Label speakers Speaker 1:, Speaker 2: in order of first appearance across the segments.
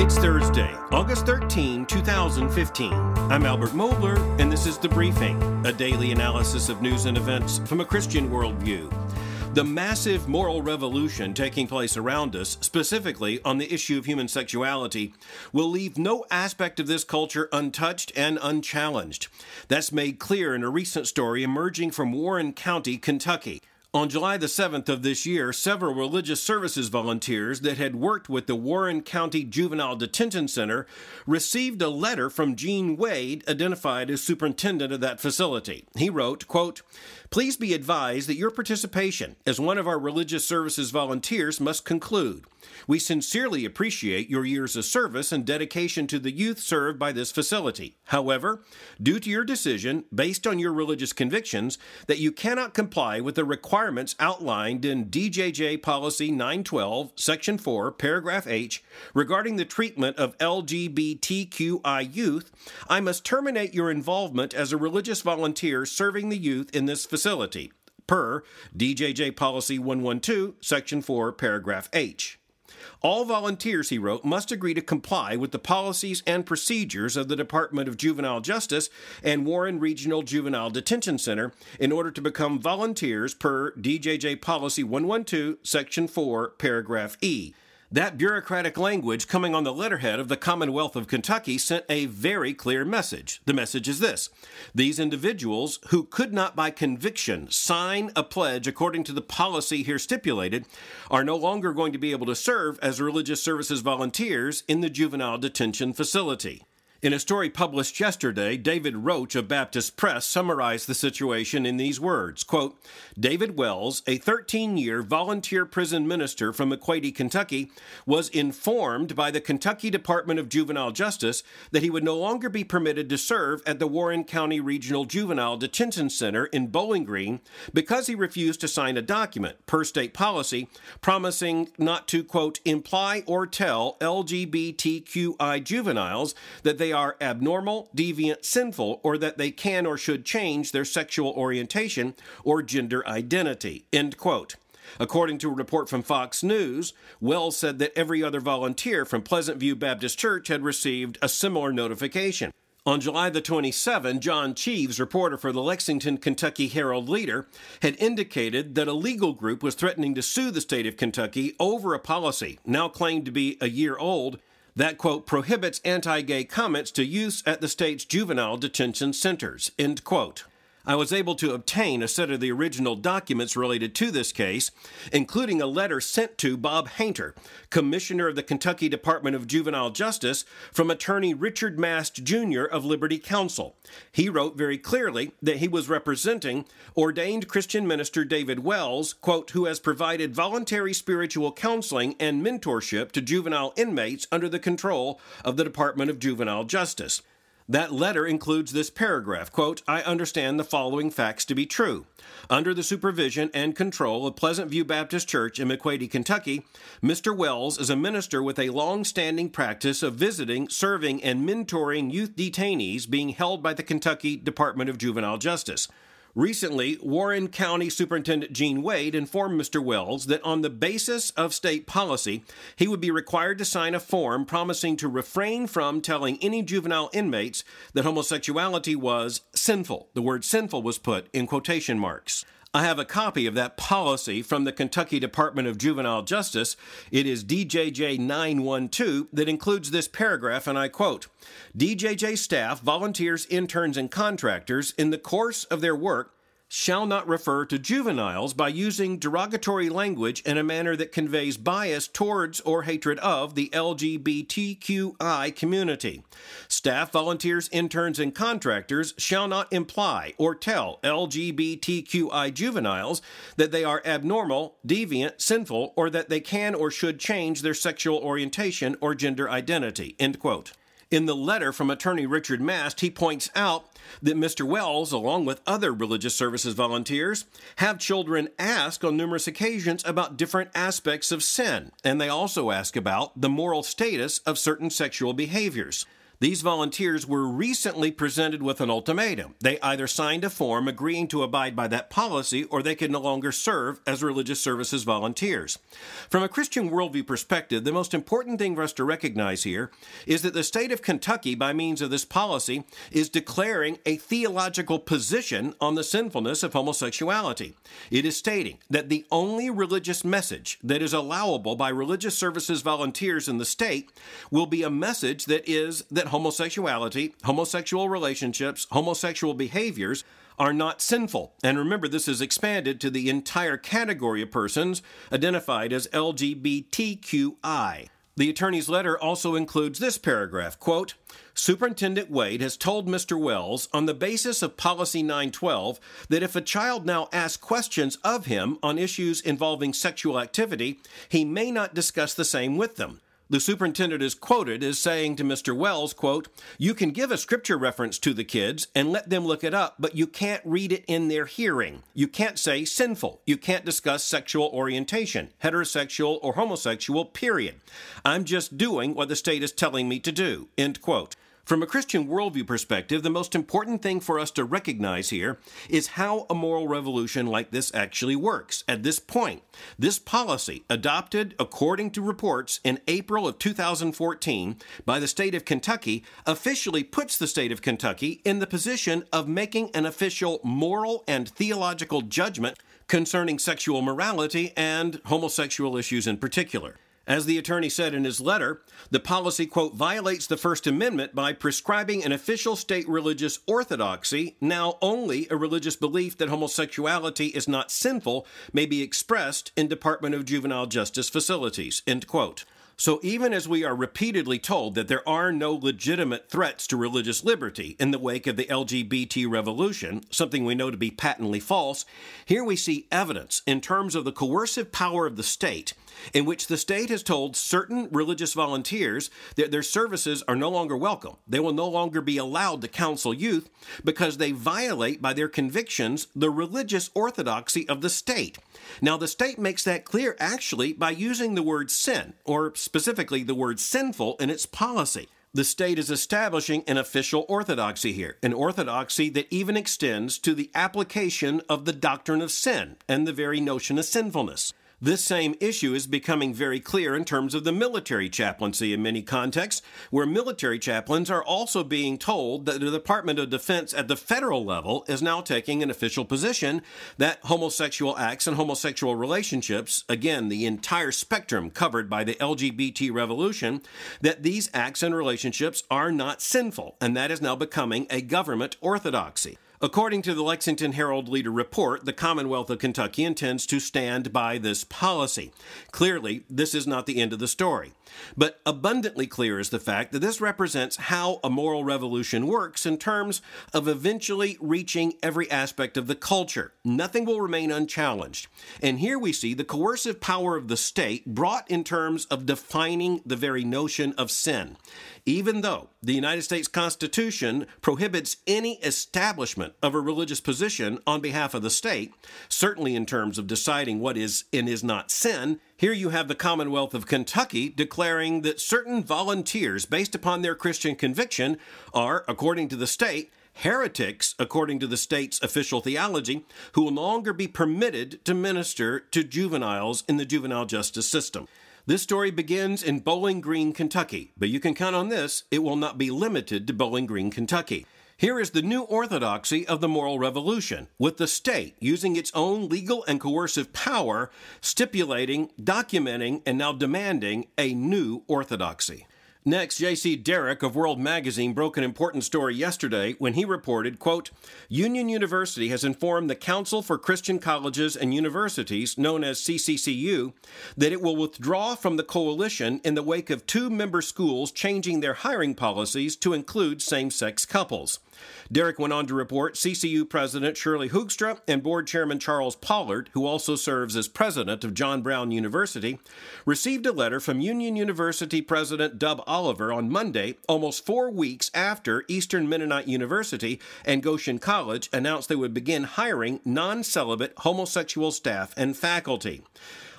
Speaker 1: It's Thursday, August 13, 2015. I'm Albert Mohler, and this is The Briefing, a daily analysis of news and events from a Christian worldview. The massive moral revolution taking place around us, specifically on the issue of human sexuality, will leave no aspect of this culture untouched and unchallenged. That's made clear in a recent story emerging from Warren County, Kentucky. On July the 7th of this year, several religious services volunteers that had worked with the Warren County Juvenile Detention Center received a letter from Gene Wade, identified as superintendent of that facility. He wrote, quote, "Please be advised that your participation as one of our religious services volunteers must conclude. We sincerely appreciate your years of service and dedication to the youth served by this facility. However, due to your decision, based on your religious convictions, that you cannot comply with the requirements outlined in DJJ Policy 912, Section 4, Paragraph H, regarding the treatment of LGBTQI youth, I must terminate your involvement as a religious volunteer serving the youth in this facility, per DJJ Policy 112, Section 4, Paragraph H. All volunteers," he wrote, "must agree to comply with the policies and procedures of the Department of Juvenile Justice and Warren Regional Juvenile Detention Center in order to become volunteers per DJJ Policy 112, Section 4, Paragraph E." That bureaucratic language coming on the letterhead of the Commonwealth of Kentucky sent a very clear message. The message is this: these individuals who could not by conviction sign a pledge according to the policy here stipulated are no longer going to be able to serve as religious services volunteers in the juvenile detention facility. In a story published yesterday, David Roach of Baptist Press summarized the situation in these words, quote, "David Wells, a 13-year volunteer prison minister from McQuady, Kentucky, was informed by the Kentucky Department of Juvenile Justice that he would no longer be permitted to serve at the Warren County Regional Juvenile Detention Center in Bowling Green because he refused to sign a document, per state policy, promising not to, quote, imply or tell LGBTQI juveniles that they are abnormal, deviant, sinful, or that they can or should change their sexual orientation or gender identity," end quote. According to a report from Fox News, Wells said that every other volunteer from Pleasant View Baptist Church had received a similar notification. On July the 27th, John Cheeves, reporter for the Lexington, Kentucky Herald-Leader, had indicated that a legal group was threatening to sue the state of Kentucky over a policy, now claimed to be a year old, that, quote, prohibits anti-gay comments to youths at the state's juvenile detention centers, end quote. I was able to obtain a set of the original documents related to this case, including a letter sent to Bob Hainter, Commissioner of the Kentucky Department of Juvenile Justice, from attorney Richard Mast, Jr. of Liberty Counsel. He wrote very clearly that he was representing ordained Christian minister David Wells, quote, who has provided voluntary spiritual counseling and mentorship to juvenile inmates under the control of the Department of Juvenile Justice. That letter includes this paragraph, quote, "I understand the following facts to be true. Under the supervision and control of Pleasant View Baptist Church in McQuady, Kentucky, Mr. Wells is a minister with a long-standing practice of visiting, serving, and mentoring youth detainees being held by the Kentucky Department of Juvenile Justice. Recently, Warren County Superintendent Gene Wade informed Mr. Wells that on the basis of state policy, he would be required to sign a form promising to refrain from telling any juvenile inmates that homosexuality was sinful. The word sinful was put in quotation marks. I have a copy of that policy from the Kentucky Department of Juvenile Justice. It is DJJ 912 that includes this paragraph, and I quote, "DJJ staff, volunteers, interns, and contractors, in the course of their work, shall not refer to juveniles by using derogatory language in a manner that conveys bias towards or hatred of the LGBTQI community. Staff, volunteers, interns, and contractors shall not imply or tell LGBTQI juveniles that they are abnormal, deviant, sinful, or that they can or should change their sexual orientation or gender identity," end quote. In the letter from attorney Richard Mast, he points out that Mr. Wells, along with other religious services volunteers, have children ask on numerous occasions about different aspects of sin, and they also ask about the moral status of certain sexual behaviors. These volunteers were recently presented with an ultimatum. They either signed a form agreeing to abide by that policy, or they could no longer serve as religious services volunteers. From a Christian worldview perspective, the most important thing for us to recognize here is that the state of Kentucky, by means of this policy, is declaring a theological position on the sinfulness of homosexuality. It is stating that the only religious message that is allowable by religious services volunteers in the state will be a message that is that homosexuality, homosexual relationships, homosexual behaviors are not sinful. And remember, this is expanded to the entire category of persons identified as LGBTQI. The attorney's letter also includes this paragraph, quote, Superintendent Wade has told Mr. Wells on the basis of Policy 912 that if a child now asks questions of him on issues involving sexual activity, he may not discuss the same with them. The superintendent is quoted as saying to Mr. Wells, quote, you can give a scripture reference to the kids and let them look it up, but you can't read it in their hearing. You can't say sinful. You can't discuss sexual orientation, heterosexual or homosexual, period. I'm just doing what the state is telling me to do, end quote. From a Christian worldview perspective, the most important thing for us to recognize here is how a moral revolution like this actually works. At this point, this policy, adopted according to reports in April of 2014 by the state of Kentucky, officially puts the state of Kentucky in the position of making an official moral and theological judgment concerning sexual morality and homosexual issues in particular. As the attorney said in his letter, the policy, quote, violates the First Amendment by prescribing an official state religious orthodoxy. Now only a religious belief that homosexuality is not sinful may be expressed in Department of Juvenile Justice facilities, end quote. So even as we are repeatedly told that there are no legitimate threats to religious liberty in the wake of the LGBT revolution, something we know to be patently false, here we see evidence in terms of the coercive power of the state, in which the state has told certain religious volunteers that their services are no longer welcome. They will no longer be allowed to counsel youth because they violate by their convictions the religious orthodoxy of the state. Now, the state makes that clear actually by using the word sin, or specifically the word sinful, in its policy. The state is establishing an official orthodoxy here, an orthodoxy that even extends to the application of the doctrine of sin and the very notion of sinfulness. This same issue is becoming very clear in terms of the military chaplaincy in many contexts, where military chaplains are also being told that the Department of Defense at the federal level is now taking an official position that homosexual acts and homosexual relationships, again, the entire spectrum covered by the LGBT revolution, that these acts and relationships are not sinful, and that is now becoming a government orthodoxy. According to the Lexington Herald Leader report, the Commonwealth of Kentucky intends to stand by this policy. Clearly, this is not the end of the story. But abundantly clear is the fact that this represents how a moral revolution works in terms of eventually reaching every aspect of the culture. Nothing will remain unchallenged. And here we see the coercive power of the state brought in terms of defining the very notion of sin. Even though the United States Constitution prohibits any establishment of a religious position on behalf of the state, certainly in terms of deciding what is and is not sin, here you have the Commonwealth of Kentucky declaring that certain volunteers, based upon their Christian conviction, are, according to the state, heretics, according to the state's official theology, who will no longer be permitted to minister to juveniles in the juvenile justice system. This story begins in Bowling Green, Kentucky, but you can count on this, it will not be limited to Bowling Green, Kentucky. Here is the new orthodoxy of the moral revolution, with the state using its own legal and coercive power, stipulating, documenting, and now demanding a new orthodoxy. Next, J.C. Derrick of World Magazine broke an important story yesterday when he reported, quote, Union University has informed the Council for Christian Colleges and Universities, known as CCCU, that it will withdraw from the coalition in the wake of 2 member schools changing their hiring policies to include same-sex couples. Derrick went on to report CCU President Shirley Hoogstra and Board Chairman Charles Pollard, who also serves as president of John Brown University, received a letter from Union University President Dub Oliver on Monday, almost 4 weeks after Eastern Mennonite University and Goshen College announced they would begin hiring non-celibate homosexual staff and faculty.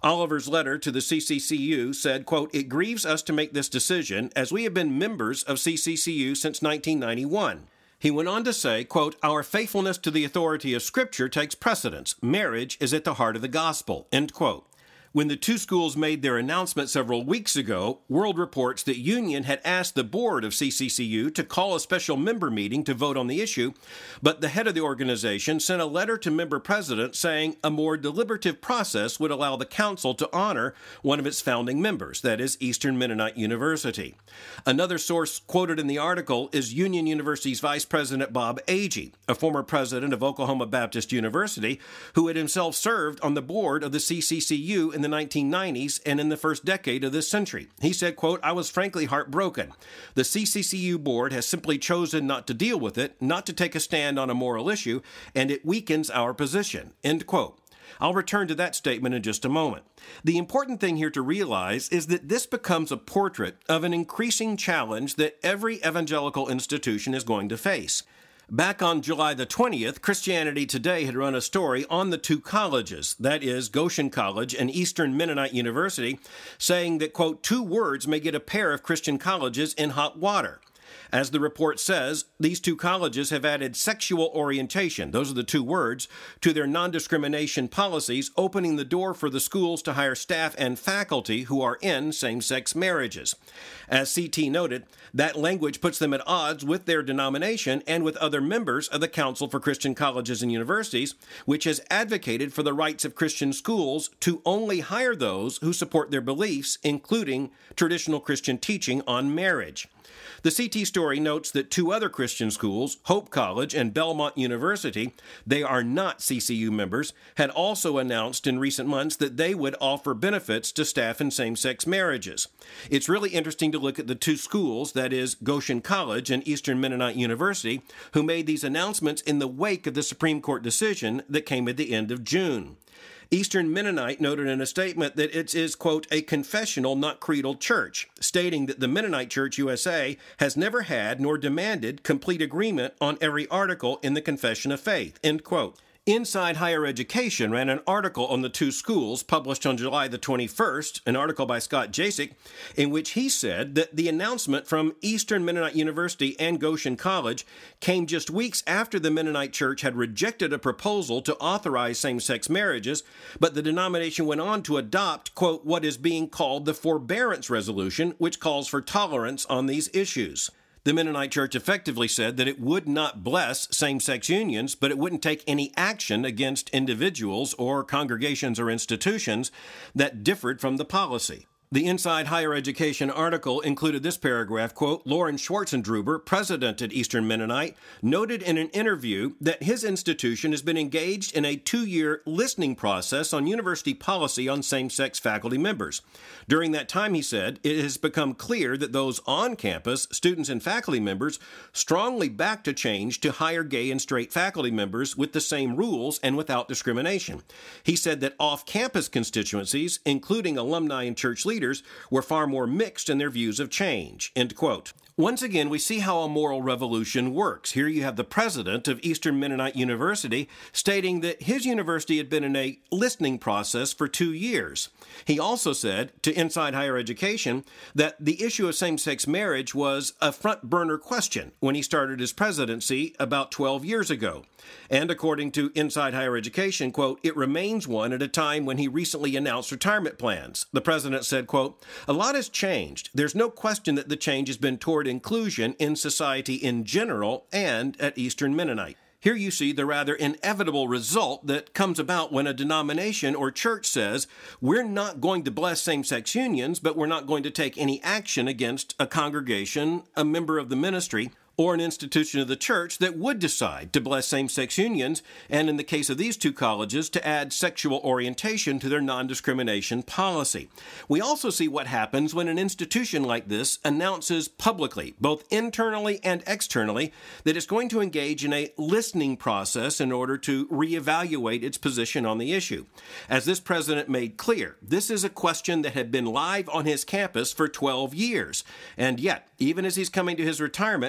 Speaker 1: Oliver's letter to the CCCU said, quote, "It grieves us to make this decision as we have been members of CCCU since 1991. He went on to say, quote, "Our faithfulness to the authority of Scripture takes precedence. Marriage is at the heart of the gospel," end quote. When the two schools made their announcement several weeks ago, World reports that Union had asked the board of CCCU to call a special member meeting to vote on the issue, but the head of the organization sent a letter to member presidents saying a more deliberative process would allow the council to honor one of its founding members, that is, Eastern Mennonite University. Another source quoted in the article is Union University's Vice President Bob Agee, a former president of Oklahoma Baptist University, who had himself served on the board of the CCCU in the 1990s and in the first decade of this century. He said, quote, "I was frankly heartbroken. The CCCU board has simply chosen not to deal with it, not to take a stand on a moral issue, and it weakens our position," end quote. I'll return to that statement in just a moment. The important thing here to realize is that this becomes a portrait of an increasing challenge that every evangelical institution is going to face. Back on July the 20th, Christianity Today had run a story on the two colleges, that is, Goshen College and Eastern Mennonite University, saying that, quote, "Two words may get a pair of Christian colleges in hot water." As the report says, these two colleges have added sexual orientation, those are the two words, to their non-discrimination policies, opening the door for the schools to hire staff and faculty who are in same-sex marriages. As CT noted, that language puts them at odds with their denomination and with other members of the Council for Christian Colleges and Universities, which has advocated for the rights of Christian schools to only hire those who support their beliefs, including traditional Christian teaching on marriage. The CT story notes that two other Christian schools, Hope College and Belmont University, they are not CCU members, had also announced in recent months that they would offer benefits to staff in same-sex marriages. It's really interesting to look at the two schools, that is, Goshen College and Eastern Mennonite University, who made these announcements in the wake of the Supreme Court decision that came at the end of June. Eastern Mennonite noted in a statement that it is, quote, "a confessional, not creedal church," stating that the Mennonite Church USA has never had nor demanded complete agreement on every article in the Confession of Faith, end quote. Inside Higher Education ran an article on the two schools published on July the 21st, an article by Scott Jasek, in which he said that the announcement from Eastern Mennonite University and Goshen College came just weeks after the Mennonite Church had rejected a proposal to authorize same-sex marriages, but the denomination went on to adopt, quote, "what is being called the forbearance resolution, which calls for tolerance on these issues." The Mennonite Church effectively said that it would not bless same-sex unions, but it wouldn't take any action against individuals or congregations or institutions that differed from the policy. The Inside Higher Education article included this paragraph, quote, "Lauren Schwarzendruber, president at Eastern Mennonite, noted in an interview that his institution has been engaged in a 2-year listening process on university policy on same-sex faculty members. During that time, he said, it has become clear that those on campus, students and faculty members, strongly backed a change to hire gay and straight faculty members with the same rules and without discrimination. He said that off-campus constituencies, including alumni and church leaders, were far more mixed in their views of change," end quote. Once again, we see how a moral revolution works. Here you have the president of Eastern Mennonite University stating that his university had been in a listening process for 2 years. He also said to Inside Higher Education that the issue of same-sex marriage was a front-burner question when he started his presidency about 12 years ago. And according to Inside Higher Education, quote, "it remains one at a time when he recently announced retirement plans." The president said, quote, "A lot has changed. There's no question that the change has been toward inclusion in society in general and at Eastern Mennonite." Here you see the rather inevitable result that comes about when a denomination or church says, we're not going to bless same-sex unions, but we're not going to take any action against a congregation, a member of the ministry, or an institution of the church that would decide to bless same-sex unions, and in the case of these two colleges, to add sexual orientation to their non-discrimination policy. We also see what happens when an institution like this announces publicly, both internally and externally, that it's going to engage in a listening process in order to reevaluate its position on the issue. As this president made clear, this is a question that had been live on his campus for 12 years, and yet, even as he's coming to his retirement,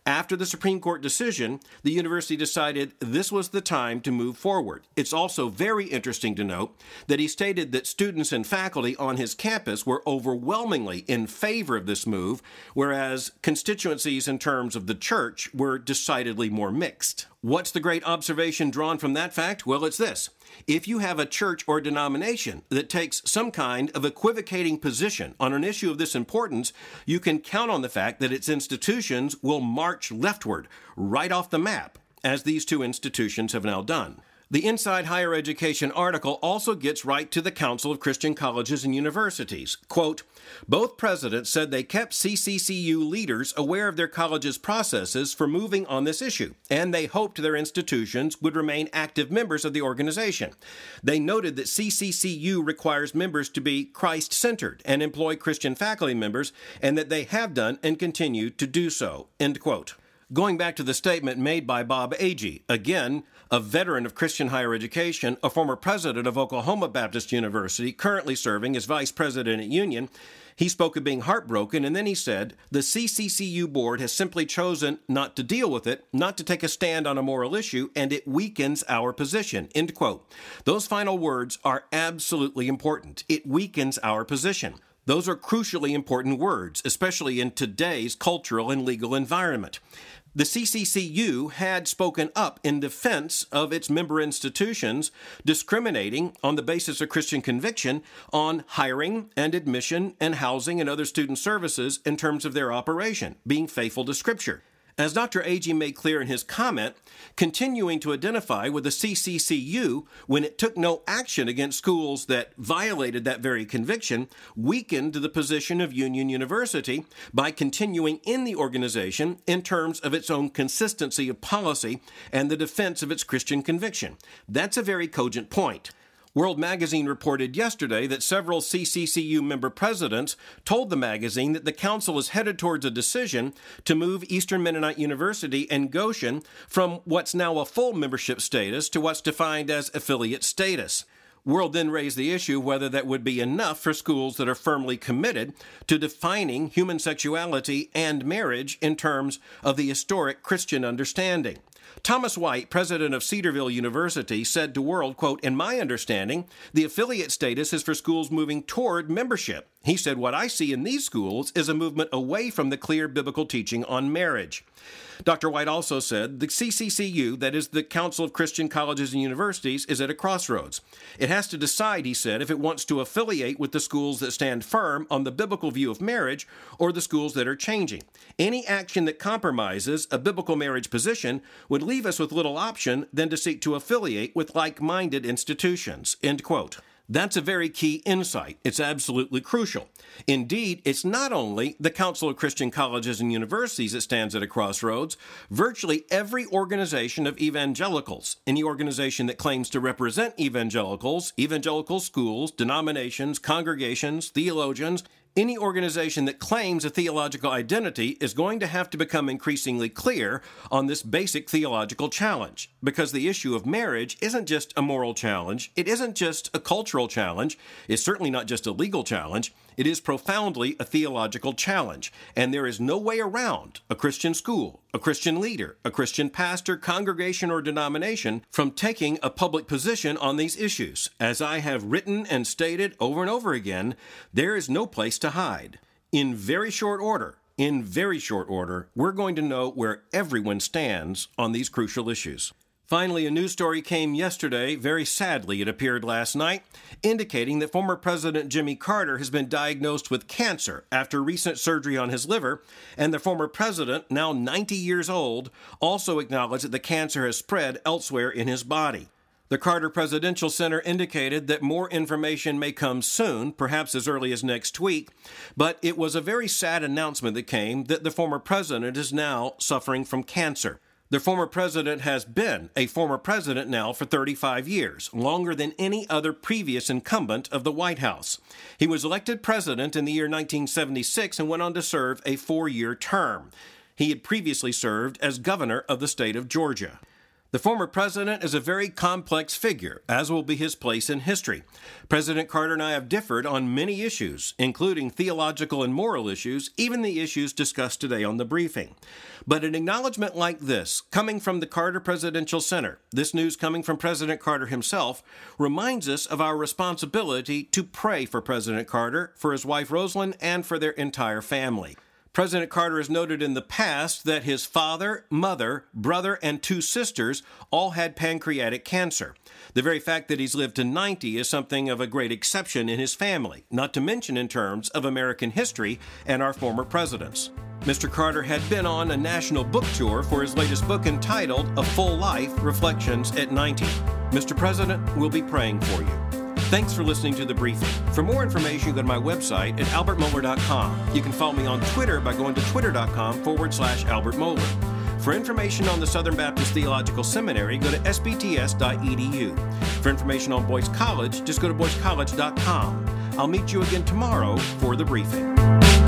Speaker 1: After the Supreme Court decision, the university decided this was the time to move forward. It's also very interesting to note that he stated that students and faculty on his campus were overwhelmingly in favor of this move, whereas constituencies in terms of the church were decidedly more mixed. What's the great observation drawn from that fact? Well, it's this. If you have a church or denomination that takes some kind of equivocating position on an issue of this importance, you can count on the fact that its institutions will march leftward, right off the map, as these two institutions have now done. The Inside Higher Education article also gets right to the Council of Christian Colleges and Universities. Quote, both presidents said they kept CCCU leaders aware of their college's processes for moving on this issue, and they hoped their institutions would remain active members of the organization. They noted that CCCU requires members to be Christ-centered and employ Christian faculty members, and that they have done and continue to do so. End quote. Going back to the statement made by Bob Agee, again, a veteran of Christian higher education, a former president of Oklahoma Baptist University, currently serving as vice president at Union, he spoke of being heartbroken, and then he said, the CCCU board has simply chosen not to deal with it, not to take a stand on a moral issue, and it weakens our position. End quote. Those final words are absolutely important. It weakens our position. Those are crucially important words, especially in today's cultural and legal environment. The CCCU had spoken up in defense of its member institutions, discriminating on the basis of Christian conviction on hiring and admission and housing and other student services in terms of their operation, being faithful to Scripture. As Dr. Agee made clear in his comment, continuing to identify with the CCCU when it took no action against schools that violated that very conviction weakened the position of Union University by continuing in the organization in terms of its own consistency of policy and the defense of its Christian conviction. That's a very cogent point. World Magazine reported yesterday that several CCCU member presidents told the magazine that the council is headed towards a decision to move Eastern Mennonite University and Goshen from what's now a full membership status to what's defined as affiliate status. World then raised the issue whether that would be enough for schools that are firmly committed to defining human sexuality and marriage in terms of the historic Christian understanding. Thomas White, president of Cedarville University, said to World, quote, in my understanding, the affiliate status is for schools moving toward membership. He said, what I see in these schools is a movement away from the clear biblical teaching on marriage. Dr. White also said the CCCU, that is the Council of Christian Colleges and Universities, is at a crossroads. It has to decide, he said, if it wants to affiliate with the schools that stand firm on the biblical view of marriage or the schools that are changing. Any action that compromises a biblical marriage position would leave us with little option than to seek to affiliate with like-minded institutions. End quote. That's a very key insight. It's absolutely crucial. Indeed, it's not only the Council of Christian Colleges and Universities that stands at a crossroads. Virtually every organization of evangelicals, any organization that claims to represent evangelicals, evangelical schools, denominations, congregations, theologians, any organization that claims a theological identity is going to have to become increasingly clear on this basic theological challenge, because the issue of marriage isn't just a moral challenge, it isn't just a cultural challenge, it's certainly not just a legal challenge, it is profoundly a theological challenge, and there is no way around a Christian school, a Christian leader, a Christian pastor, congregation, or denomination from taking a public position on these issues. As I have written and stated over and over again, there is no place to hide. In very short order, we're going to know where everyone stands on these crucial issues. Finally, a news story came yesterday, very sadly it appeared last night, indicating that former President Jimmy Carter has been diagnosed with cancer after recent surgery on his liver, and the former president, now 90 years old, also acknowledged that the cancer has spread elsewhere in his body. The Carter Presidential Center indicated that more information may come soon, perhaps as early as next week, but it was a very sad announcement that came that the former president is now suffering from cancer. The former president has been a former president now for 35 years, longer than any other previous incumbent of the White House. He was elected president in the year 1976 and went on to serve a 4-year term. He had previously served as governor of the state of Georgia. The former president is a very complex figure, as will be his place in history. President Carter and I have differed on many issues, including theological and moral issues, even the issues discussed today on the briefing. But an acknowledgement like this, coming from the Carter Presidential Center, this news coming from President Carter himself, reminds us of our responsibility to pray for President Carter, for his wife Rosalynn, and for their entire family. President Carter has noted in the past that his father, mother, brother, and 2 sisters all had pancreatic cancer. The very fact that he's lived to 90 is something of a great exception in his family, not to mention in terms of American history and our former presidents. Mr. Carter had been on a national book tour for his latest book entitled A Full Life, Reflections at 90. Mr. President, we'll be praying for you. Thanks for listening to The Briefing. For more information, go to my website at albertmohler.com. You can follow me on Twitter by going to twitter.com/Albert Mohler. For information on the Southern Baptist Theological Seminary, go to sbts.edu. For information on Boyce College, just go to boycecollege.com. I'll meet you again tomorrow for The Briefing.